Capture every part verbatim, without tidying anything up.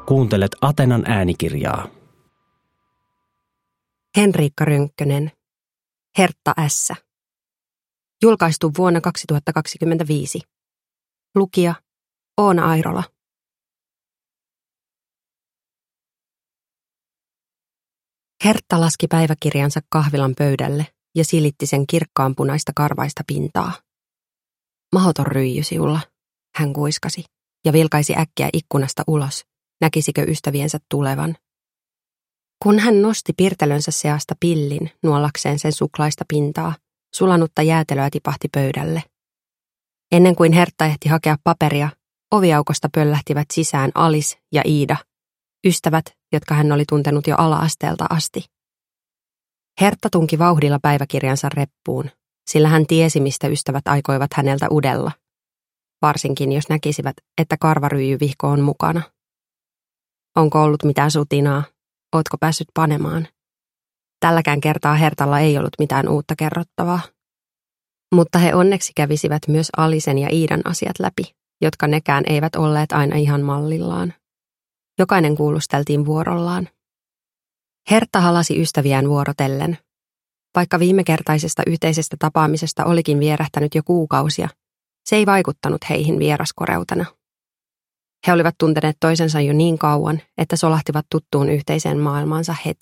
Kuuntelet Atenan äänikirjaa. Henriikka Rönkkönen, Hertta S. Julkaistu vuonna kaksituhattakaksikymmentäviisi. Lukija Oona Airola. Hertta laski päiväkirjansa kahvilan pöydälle ja silitti sen kirkkaanpunaista karvaista pintaa. Mahoton ryijy siulla, hän kuiskasi ja vilkaisi äkkiä ikkunasta ulos, näkisikö ystäviensä tulevan. Kun hän nosti pirtelönsä seasta pillin nuollakseen sen suklaista pintaa, sulanutta jäätelöä tipahti pöydälle. Ennen kuin Hertta ehti hakea paperia, oviaukosta pöllähtivät sisään Alice ja Iida, ystävät, jotka hän oli tuntenut jo ala-asteelta asti. Hertta tunki vauhdilla päiväkirjansa reppuun, sillä hän tiesi, mistä ystävät aikoivat häneltä udella. Varsinkin, jos näkisivät, että karvaryijyvihko on mukana. Onko ollut mitään sutinaa? Ootko päässyt panemaan? Tälläkään kertaa Hertalla ei ollut mitään uutta kerrottavaa. Mutta he onneksi kävisivät myös Alisen ja Iidan asiat läpi, jotka nekään eivät olleet aina ihan mallillaan. Jokainen kuulusteltiin vuorollaan. Hertta halasi ystäviään vuorotellen. Vaikka viimekertaisesta yhteisestä tapaamisesta olikin vierähtänyt jo kuukausia, se ei vaikuttanut heihin vieraskoreutena. He olivat tunteneet toisensa jo niin kauan, että solahtivat tuttuun yhteiseen maailmaansa heti.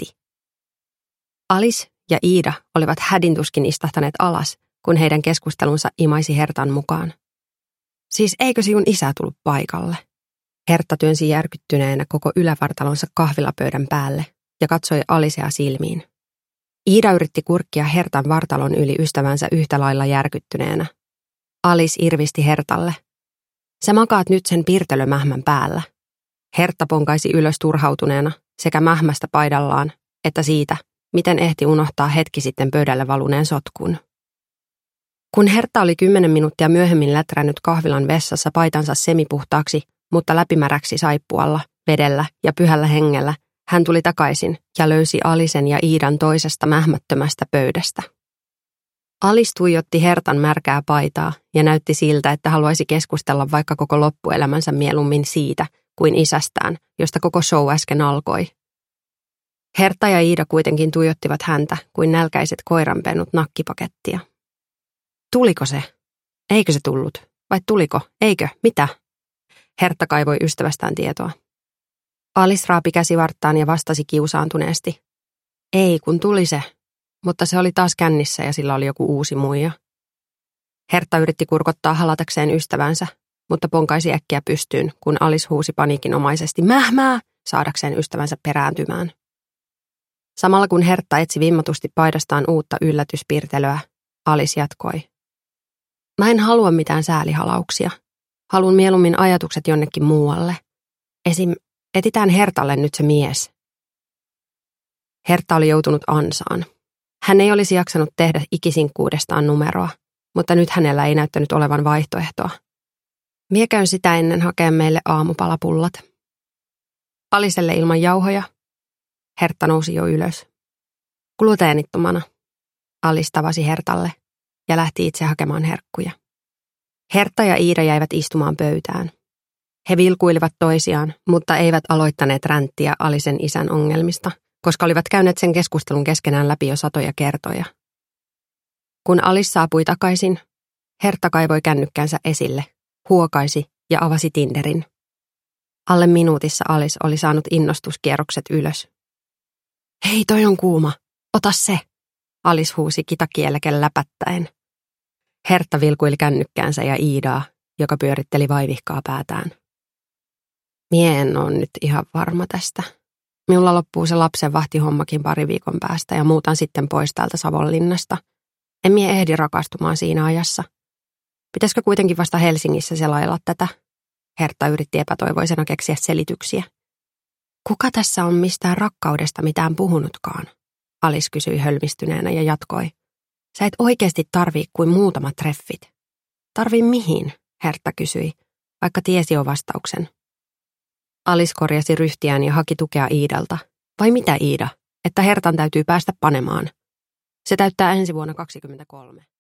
Alice ja Iida olivat hädintuskin istahtaneet alas, kun heidän keskustelunsa imaisi Hertan mukaan. Siis eikö sinun isä tullut paikalle? Hertta työnsi järkyttyneenä koko ylävartalonsa kahvilapöydän päälle ja katsoi Alicea silmiin. Iida yritti kurkkia Hertan vartalon yli ystävänsä yhtä lailla järkyttyneenä. Alice irvisti Hertalle. Sä makaat nyt sen pirtelömähmän päällä. Hertta ponkaisi ylös turhautuneena sekä mähmästä paidallaan että siitä, miten ehti unohtaa hetki sitten pöydälle valuneen sotkun. Kun Hertta oli kymmenen minuuttia myöhemmin lätrännyt kahvilan vessassa paitansa semipuhtaaksi, mutta läpimäräksi saippualla, vedellä ja pyhällä hengellä, hän tuli takaisin ja löysi Alicen ja Iidan toisesta mähmättömästä pöydästä. Alice tuijotti Hertan märkää paitaa ja näytti siltä, että haluaisi keskustella vaikka koko loppuelämänsä mieluummin siitä kuin isästään, josta koko show äsken alkoi. Hertta ja Iida kuitenkin tuijottivat häntä kuin nälkäiset koiranpennut nakkipakettia. Tuliko se? Eikö se tullut? Vai tuliko? Eikö? Mitä? Hertta kaivoi ystävästään tietoa. Alice raapi käsivarttaan ja vastasi kiusaantuneesti. Ei, kun tuli se. Mutta se oli taas kännissä ja sillä oli joku uusi muija. Hertta yritti kurkottaa halatakseen ystävänsä, mutta ponkaisi äkkiä pystyyn, kun Alice huusi paniikinomaisesti mähmää saadakseen ystävänsä perääntymään. Samalla kun Hertta etsi vimmatusti paidastaan uutta yllätyspirtelöä, Alice jatkoi. Mä en halua mitään säälihalauksia. Haluan mieluummin ajatukset jonnekin muualle. Esim. Etitään Hertalle nyt se mies. Hertta oli joutunut ansaan. Hän ei olisi jaksanut tehdä ikisinkkuudestaan numeroa, mutta nyt hänellä ei näyttänyt olevan vaihtoehtoa. Mie käyn sitä ennen hakea meille aamupalapullat. Alicelle ilman jauhoja. Hertta nousi jo ylös. Gluteenittomana. Alice tavasi Hertalle ja lähti itse hakemaan herkkuja. Hertta ja Iida jäivät istumaan pöytään. He vilkuilivat toisiaan, mutta eivät aloittaneet ränttiä Alicen isän ongelmista, koska olivat käyneet sen keskustelun keskenään läpi jo satoja kertoja. Kun Alice saapui takaisin, Hertta kaivoi kännykkänsä esille, huokaisi ja avasi Tinderin. Alle minuutissa Alice oli saanut innostuskierrokset ylös. Hei, toi on kuuma. Ota se, Alice huusi kitakieleken läpättäen. Hertta vilkuili kännykkäänsä ja Iidaa, joka pyöritteli vaivihkaa päätään. Mie en ole nyt ihan varma tästä. Minulla loppuu se lapsen vahtihommakin pari viikon päästä ja muutan sitten pois täältä Savonlinnasta. En mie ehdi rakastumaan siinä ajassa. Pitäisikö kuitenkin vasta Helsingissä selailla tätä? Hertta yritti epätoivoisena keksiä selityksiä. Kuka tässä on mistään rakkaudesta mitään puhunutkaan? Alice kysyi hölmistyneenä ja jatkoi. Sä et oikeasti tarvii kuin muutamat treffit. Tarvii mihin? Hertta kysyi, vaikka tiesi jo vastauksen. Alice korjasi ryhtiään ja haki tukea Iidalta. Vai mitä Iida? Että Hertan täytyy päästä panemaan. Se täyttää ensi vuonna kaksikymmentäkolme.